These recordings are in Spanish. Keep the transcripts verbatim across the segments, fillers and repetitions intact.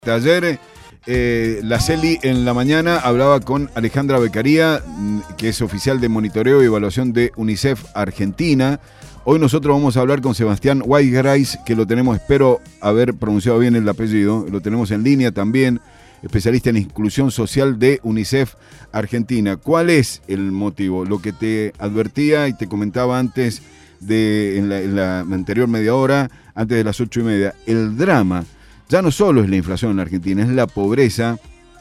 Ayer eh, la Celi en la mañana hablaba con Alejandra Beccaría, que es oficial de monitoreo y evaluación de UNICEF Argentina. Hoy nosotros vamos a hablar con Sebastián Whitegrace, que lo tenemos, espero haber pronunciado bien el apellido, lo tenemos en línea también, especialista en inclusión social de UNICEF Argentina. ¿Cuál es el motivo? Lo que te advertía y te comentaba antes de en la, en la anterior media hora, antes de las ocho y media, el drama. Ya no solo es la inflación en la Argentina, es la pobreza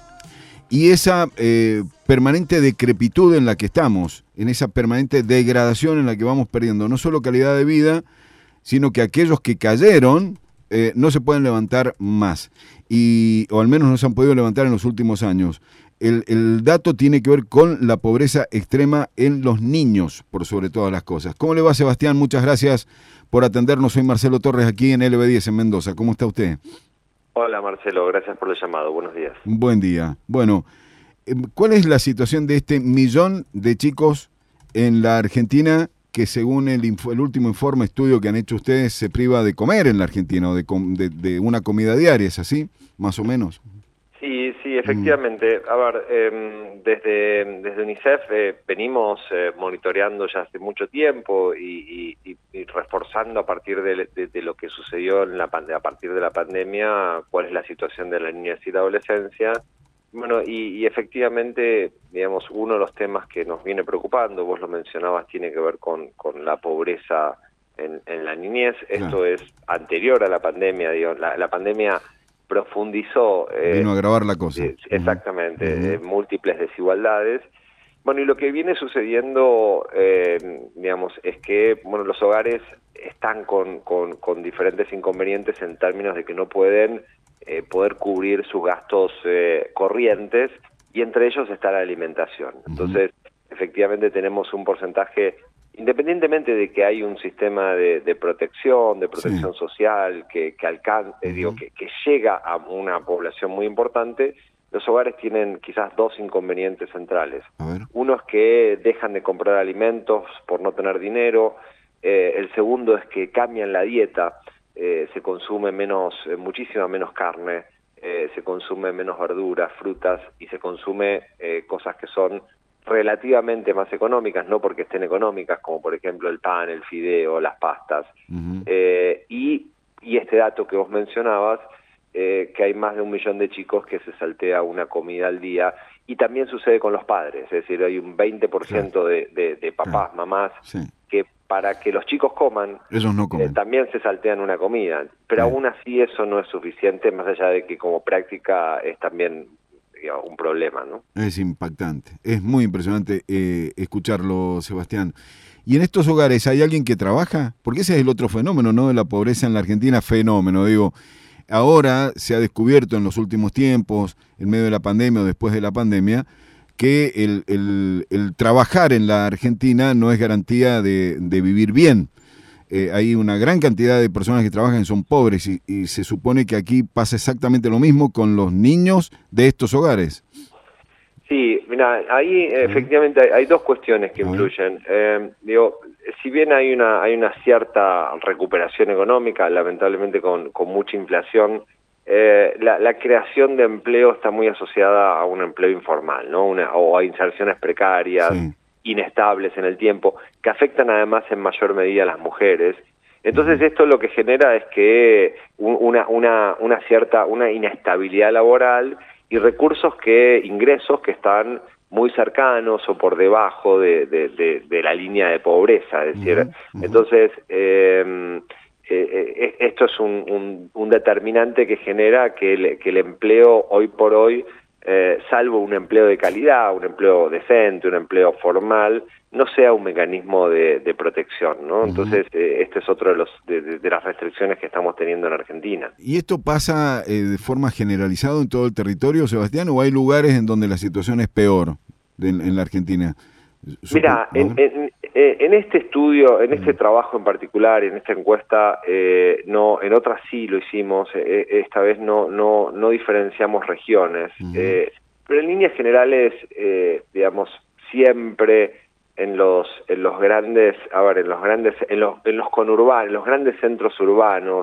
y esa eh, permanente decrepitud en la que estamos, en esa permanente degradación en la que vamos perdiendo no solo calidad de vida, sino que aquellos que cayeron eh, no se pueden levantar más, y, o al menos no se han podido levantar en los últimos años. El, el dato tiene que ver con la pobreza extrema en los niños, por sobre todas las cosas. ¿Cómo le va, Sebastián? Muchas gracias por atendernos. Soy Marcelo Torres, aquí en L B diez en Mendoza. ¿Cómo está usted? Hola Marcelo, gracias por el llamado, buenos días. Buen día. Bueno, ¿cuál es la situación de este millón de chicos en la Argentina que según el, el último informe, estudio que han hecho ustedes, se priva de comer en la Argentina o de, de, de una comida diaria? ¿Es así, más o menos? Sí, sí, efectivamente. A ver, eh, desde, desde UNICEF eh, venimos eh, monitoreando ya hace mucho tiempo y, y, y reforzando a partir de, de, de lo que sucedió en la pande a partir de la pandemia, cuál es la situación de la niñez y la adolescencia. Bueno, y, y efectivamente, digamos, uno de los temas que nos viene preocupando, vos lo mencionabas, tiene que ver con, con la pobreza en, en la niñez. Esto Claro. es anterior a la pandemia, digo, la, la pandemia profundizó. Eh, Vino a agravar la cosa. eh, exactamente, Uh-huh. eh, múltiples desigualdades. Bueno, y lo que viene sucediendo, eh, digamos, es que, bueno, los hogares están con, con, con diferentes inconvenientes en términos de que no pueden eh, poder cubrir sus gastos eh, corrientes, y entre ellos está la alimentación. Entonces, uh-huh. efectivamente tenemos un porcentaje, independientemente de que hay un sistema de, de protección, de protección sí. social, que, que alcanza, uh-huh. digo, que, que llega a una población muy importante, los hogares tienen quizás dos inconvenientes centrales. Uno es que dejan de comprar alimentos por no tener dinero, eh, el segundo es que cambian la dieta, eh, se consume menos, eh, muchísima menos carne, eh, se consume menos verduras, frutas, y se consume eh, cosas que son relativamente más económicas, no porque estén económicas, como por ejemplo el pan, el fideo, las pastas. Uh-huh. eh, y, y este dato que vos mencionabas, eh, que hay más de un millón de chicos que se saltea una comida al día, y también sucede con los padres, es decir, hay un veinte por ciento claro. de, de, de papás, claro. mamás, sí. que para que los chicos coman, ellos no comen. Eh, también se saltean una comida, pero sí. aún así eso no es suficiente, más allá de que como práctica es también un problema, ¿no? Es impactante, es muy impresionante eh, escucharlo, Sebastián. ¿Y en estos hogares hay alguien que trabaja? Porque ese es el otro fenómeno, ¿no? De la pobreza en la Argentina, fenómeno, digo. Ahora se ha descubierto en los últimos tiempos, en medio de la pandemia o después de la pandemia, que el, el, el trabajar en la Argentina no es garantía de, de vivir bien. Eh, hay una gran cantidad de personas que trabajan y son pobres, y, y se supone que aquí pasa exactamente lo mismo con los niños de estos hogares. Sí, mira, ahí efectivamente hay, hay dos cuestiones que influyen. Eh, digo, si bien hay una hay una cierta recuperación económica, lamentablemente con, con mucha inflación, eh, la, la creación de empleo está muy asociada a un empleo informal, ¿no? Una, o a inserciones precarias, sí. inestables en el tiempo, que afectan además en mayor medida a las mujeres. Entonces esto lo que genera es que una, una, una cierta una inestabilidad laboral y recursos que, ingresos que están muy cercanos o por debajo de, de, de, de la línea de pobreza, es decir, uh-huh, uh-huh. entonces eh, eh, esto es un, un, un determinante que genera que el, que el empleo hoy por hoy, eh, salvo un empleo de calidad, un empleo decente, un empleo formal, no sea un mecanismo de, de protección, ¿no? Entonces, eh, este es otro de, los, de, de, de las restricciones que estamos teniendo en Argentina. ¿Y esto pasa eh, de forma generalizada en todo el territorio, Sebastián, o hay lugares en donde la situación es peor de, en la Argentina? Mira, en, en, en este estudio, en este trabajo en particular, en esta encuesta, eh, no, en otras sí lo hicimos, eh, esta vez no, no, no diferenciamos regiones, uh-huh. eh, pero en líneas generales, eh, digamos, siempre en los en los grandes, a ver, en los grandes, en los en los conurbanos, en los grandes centros urbanos,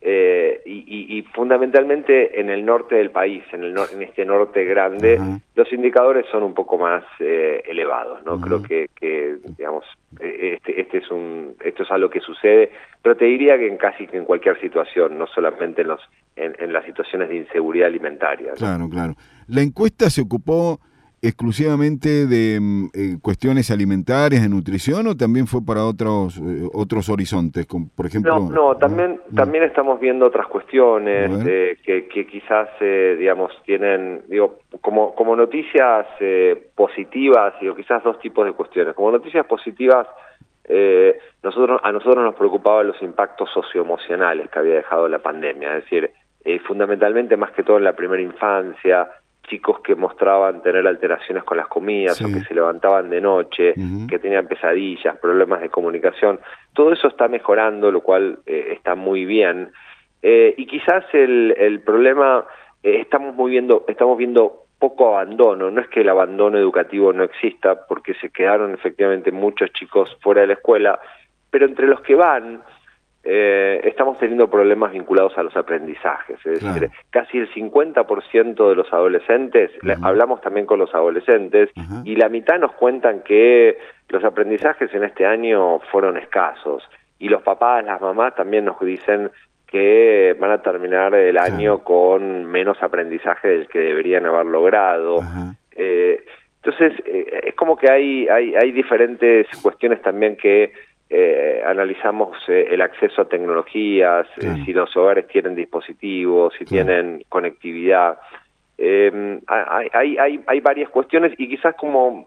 Eh, y, y, y fundamentalmente en el norte del país, en, el no, en este norte grande, uh-huh. los indicadores son un poco más eh, elevados, ¿no? Uh-huh. Creo que, que digamos, este, este es un, esto es algo que sucede, pero te diría que en casi que en cualquier situación, no solamente en los, en, en las situaciones de inseguridad alimentaria, ¿no? Claro, claro. La encuesta se ocupó exclusivamente de eh, cuestiones alimentarias, de nutrición, o también fue para otros eh, otros horizontes, como por ejemplo... No, no, también no. también estamos viendo otras cuestiones eh, que, que quizás, eh, digamos, tienen, digo, como como noticias eh, positivas, digo, quizás dos tipos de cuestiones. Como noticias positivas, eh, nosotros a nosotros nos preocupaban los impactos socioemocionales que había dejado la pandemia, es decir, eh, fundamentalmente más que todo en la primera infancia, chicos que mostraban tener alteraciones con las comidas, sí. o que se levantaban de noche, uh-huh. que tenían pesadillas, problemas de comunicación. Todo eso está mejorando, lo cual eh, está muy bien. Eh, y quizás el, el problema, eh, estamos, muy viendo, estamos viendo poco abandono. No es que el abandono educativo no exista, porque se quedaron efectivamente muchos chicos fuera de la escuela, pero entre los que van... Eh, estamos teniendo problemas vinculados a los aprendizajes, es claro. decir, casi el cincuenta por ciento de los adolescentes, uh-huh. le, hablamos también con los adolescentes, uh-huh. y la mitad nos cuentan que los aprendizajes en este año fueron escasos, y los papás, las mamás también nos dicen que van a terminar el año claro. con menos aprendizaje del que deberían haber logrado. Uh-huh. eh, entonces, eh, es como que hay, hay, hay diferentes cuestiones también que Eh, analizamos eh, el acceso a tecnologías, claro. eh, si los hogares tienen dispositivos, si claro. tienen conectividad. Eh, hay, hay, hay, hay varias cuestiones y quizás como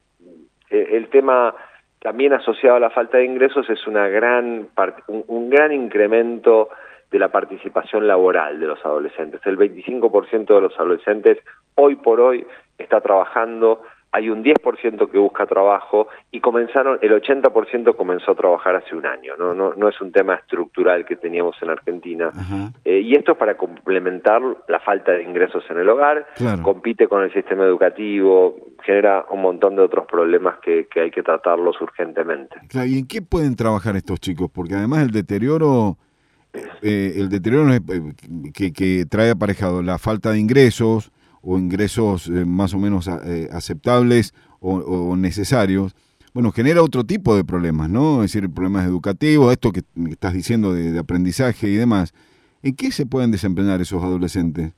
eh, el tema también asociado a la falta de ingresos es una gran part- un, un gran incremento de la participación laboral de los adolescentes. El veinticinco por ciento de los adolescentes hoy por hoy está trabajando. Hay un diez por ciento que busca trabajo y comenzaron, el ochenta por ciento comenzó a trabajar hace un año, no no no es un tema estructural que teníamos en Argentina. Uh-huh. Eh, y esto es para complementar la falta de ingresos en el hogar, claro. compite con el sistema educativo, genera un montón de otros problemas que, que hay que tratarlos urgentemente. Claro, ¿y en qué pueden trabajar estos chicos? Porque además el deterioro, eh, el deterioro que, que trae aparejado la falta de ingresos, o ingresos eh, más o menos eh, aceptables o, o necesarios, bueno, genera otro tipo de problemas, ¿no? Es decir, problemas educativos, esto que estás diciendo de, de aprendizaje y demás. ¿En qué se pueden desempeñar esos adolescentes?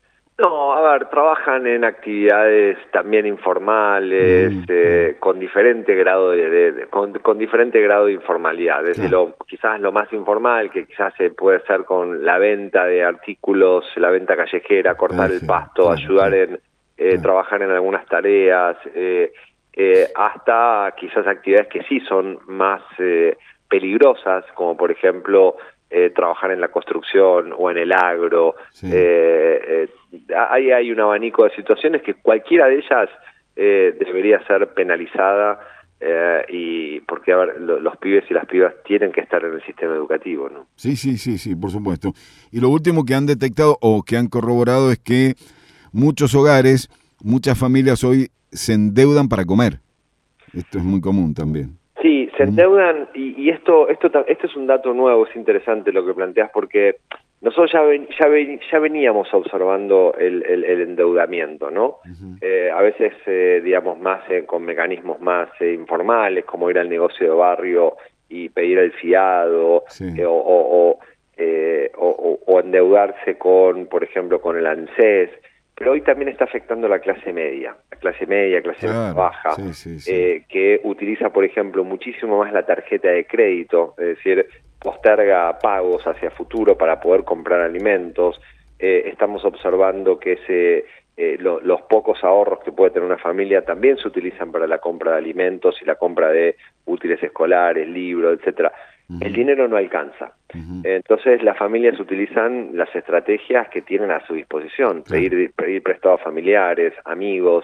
No, a ver, trabajan en actividades también informales, mm, eh, mm. con diferente grado de, de, de con, con diferente grado de informalidad, desde claro. lo quizás lo más informal, que quizás se puede hacer con la venta de artículos, la venta callejera, cortar claro, el pasto, claro, ayudar claro. en eh, claro. trabajar en algunas tareas, eh, eh, hasta quizás actividades que sí son más eh, peligrosas, como por ejemplo Eh, trabajar en la construcción o en el agro. Sí. Eh, eh, hay, hay un abanico de situaciones que cualquiera de ellas eh, debería ser penalizada eh, y porque a ver, lo, los pibes y las pibas tienen que estar en el sistema educativo, ¿no? Sí, sí, sí, sí, por supuesto. Y lo último que han detectado o que han corroborado es que muchos hogares, muchas familias hoy se endeudan para comer. Esto es muy común también. Sí, se endeudan y, y esto, esto, esto es un dato nuevo, es interesante lo que planteas porque nosotros ya ven, ya, ven, ya veníamos observando el, el, el endeudamiento, ¿no? Uh-huh. Eh, a veces, eh, digamos, más eh, con mecanismos más eh, informales, como ir al negocio de barrio y pedir el fiado, sí. eh, o, o, o, eh, o, o endeudarse con, por ejemplo, con el ANSES. Pero hoy también está afectando a la clase media, la clase media, clase claro, baja, sí, sí, sí. Eh, que utiliza, por ejemplo, muchísimo más la tarjeta de crédito, es decir, posterga pagos hacia futuro para poder comprar alimentos. Eh, estamos observando que ese, eh, lo, los pocos ahorros que puede tener una familia también se utilizan para la compra de alimentos y la compra de útiles escolares, libros, etcétera. El dinero no alcanza. Uh-huh. Entonces las familias utilizan las estrategias que tienen a su disposición, claro. pedir, pedir prestado a familiares, amigos.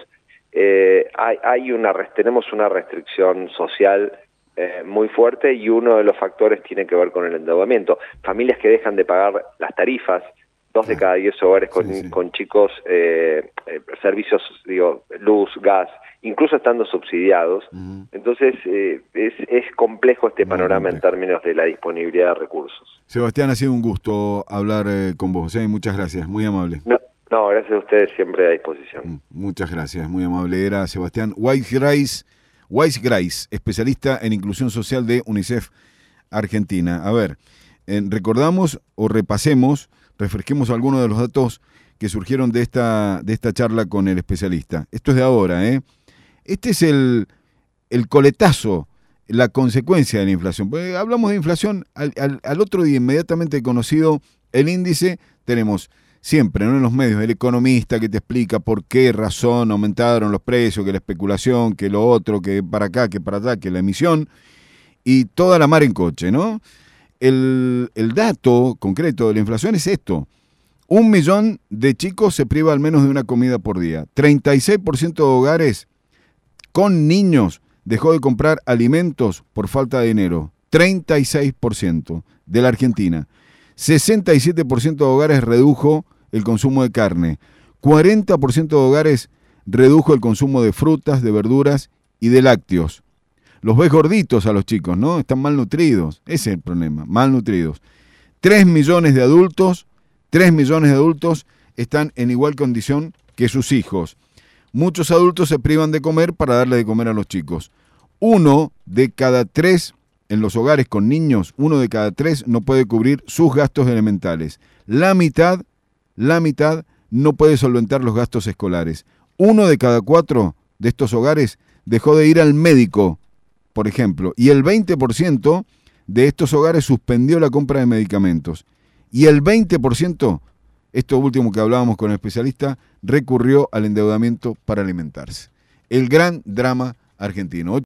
Eh, hay, hay una tenemos una restricción social eh, muy fuerte y uno de los factores tiene que ver con el endeudamiento. Familias que dejan de pagar las tarifas, dos claro. de cada diez hogares con, sí, sí. con chicos, eh, eh, servicios, digo, luz, gas incluso estando subsidiados. Uh-huh. Entonces eh, es, es complejo este panorama en términos de la disponibilidad de recursos. Sebastián, ha sido un gusto hablar eh, con vos, ¿eh? Muchas gracias, muy amable. No, no, gracias a ustedes, siempre a disposición. Muchas gracias, muy amable. Era Sebastián Weisgreis, Weisgreis, especialista en inclusión social de UNICEF Argentina. A ver, eh, recordamos o repasemos, refresquemos algunos de los datos que surgieron de esta, de esta charla con el especialista. Esto es de ahora, ¿eh? Este es el, el coletazo, la consecuencia de la inflación. Porque hablamos de inflación, al, al, al otro día inmediatamente conocido el índice, tenemos siempre, ¿no?, en los medios, el economista que te explica por qué razón aumentaron los precios, que la especulación, que lo otro, que para acá, que para allá, que la emisión, y toda la mar en coche, ¿no? El, el dato concreto de la inflación es esto. Un millón de chicos se priva al menos de una comida por día. treinta y seis por ciento de hogares con niños dejó de comprar alimentos por falta de dinero. treinta y seis por ciento de la Argentina. sesenta y siete por ciento de hogares redujo el consumo de carne. cuarenta por ciento de hogares redujo el consumo de frutas, de verduras y de lácteos. Los ves gorditos a los chicos, ¿no? Están malnutridos. Ese es el problema, malnutridos. tres millones de adultos, tres millones de adultos están en igual condición que sus hijos. Muchos adultos se privan de comer para darle de comer a los chicos. Uno de cada tres en los hogares con niños, uno de cada tres no puede cubrir sus gastos elementales. La mitad, la mitad no puede solventar los gastos escolares. Uno de cada cuatro de estos hogares dejó de ir al médico, por ejemplo, y el veinte por ciento de estos hogares suspendió la compra de medicamentos. Y el veinte por ciento, esto último que hablábamos con el especialista, recurrió al endeudamiento para alimentarse. El gran drama argentino.